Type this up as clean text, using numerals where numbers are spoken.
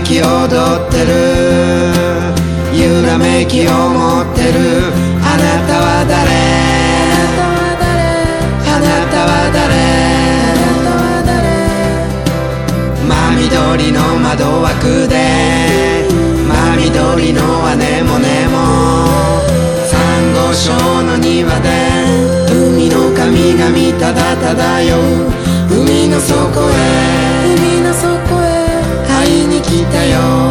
き踊ってる揺らめき思ってるあなたは誰あなたは誰真緑の窓枠で真緑のアネモネもサンゴ礁の庭で海の神々ただ漂う海の底へ会いに来たよ